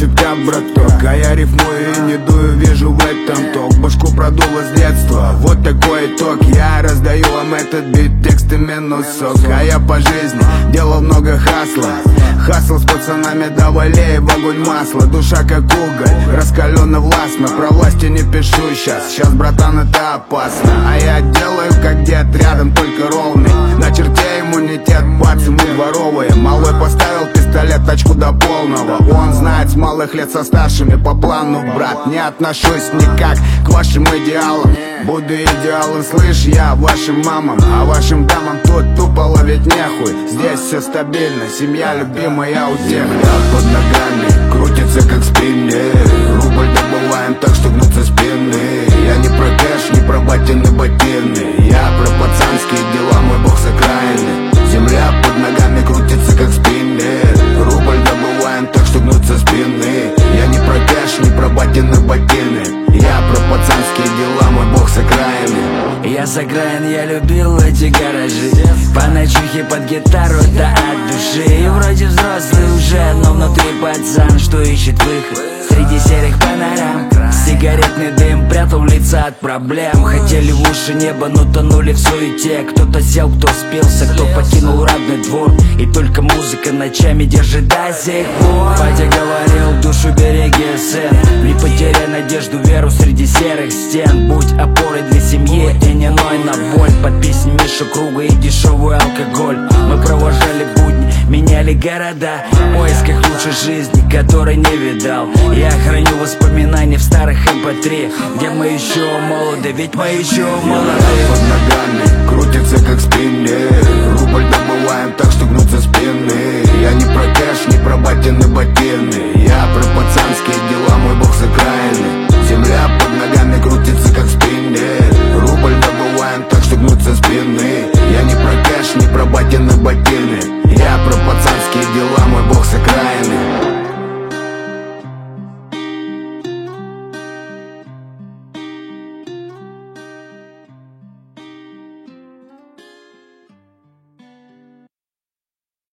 чутка, браток. А я рифмую и не дую, вижу в этом ток. Башку продуло с детства, вот такой итог. Я раздаю вам этот бит, тексты минус сок. А я по жизни делал много хасла. Хасл с пацанами до волей, в огонь масло. Душа как уголь, раскаленно властно. Про власти не пишу сейчас, братан, это опасно. А я делаю как дед, рядом только ровный. На черте иммунитет, бац, мы дворовые. Малой поставил пистолет, тачку до полного. Он знает с малых лет со старшими по плану, брат. Не отношусь никак к вашим идеалам. Буду идеалом, слышь, я вашим мамам. А вашим дамам тут тупо ловить нехуй. Здесь все стабильно, семья любимая у всех. Под ногами крутится как в спине. Рубль добываем так, что гнутся спины. Я не про кэш, не про батины ботины. Я про пацанские дела, мой бог с окраины. Земля под ногами крутится как в спине. Рубль добываем так, что гнутся спины. Я не про кэш, не про батины ботины. Я про пацанские дела, мой бог с окраины. Я с окраин, я любил эти гаражи. По ночухе под гитару, да от души. И вроде взрослый уже, но внутри пацан, что ищет выход среди серых панорам. Сигаретный дым прятал лица от проблем. Хотели в уши неба, но тонули в суете. Кто-то сел, кто спился, кто покинул родной двор. И только музыка ночами держит до сих пор. Батя говорил, душу береги, сын. Не потеряй надежду, веру среди серых стен. Будь опорой для семьи и не ной на боль. Под песни Миша Круга и дешевый алкоголь. Мы провожали будни, меняли города в поисках лучшей жизни, которой не видал. Я храню воспоминания в старых MP3, где мы еще молоды, ведь мы еще молоды. Под ногами крутится как в спине.